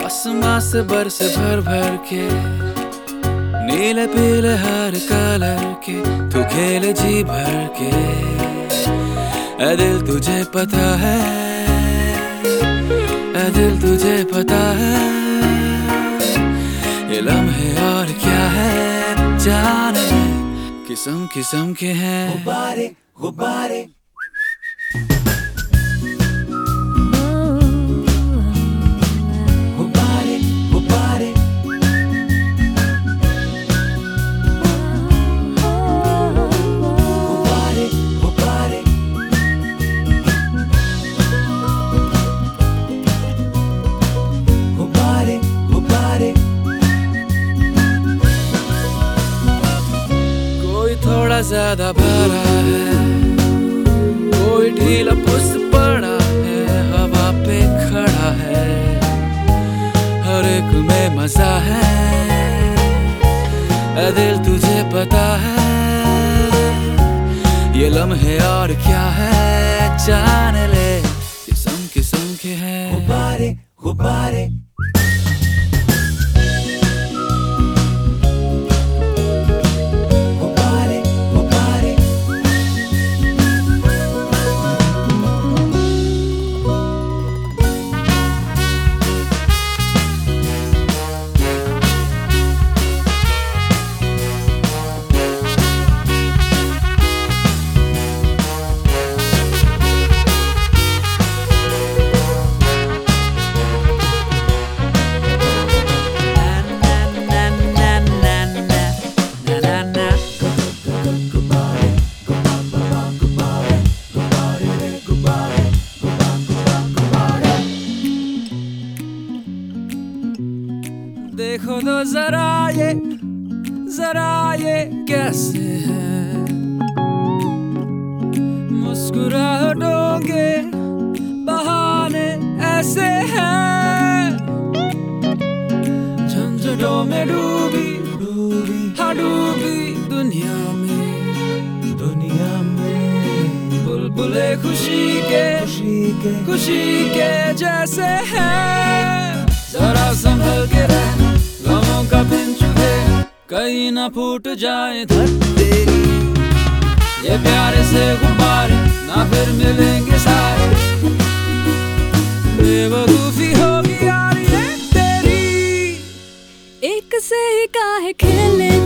आसमां से बरस भर भर के, नीले पीले हर कलर के तू खेले जी भर के। ऐ दिल तुझे पता है, ऐ दिल तुझे पता है, ये लम्हे और क्या है जाने ले, किस्म किस्म के हैं गुब्बारे गुब्बारे। थोड़ा ज्यादा भरा है, कोई ढीला पुस्त पड़ा है, हवा पे खड़ा है, हर एक में मजा है। ऐ दिल तुझे पता है, ये लम्हे और क्या है जाने ले, किस्म किस्म के हैं गुब्बारे गुब्बारे। देखो तो जरा ये कैसे है, मुस्कुराहटों के बहाने ऐसे हैं, झंझटों में डूबी दुनिया में बुलबुले खुशी के जैसे हैं। जरा संभल के रहना, गमों का बिन चुभे, कहीं ना फूट जाए धरती तेरी। ये प्यारे से गुब्बारे ना फिर मिलेंगे सारे, बेवकूफी होगी यार ये तेरी। एक से ही काहे खेले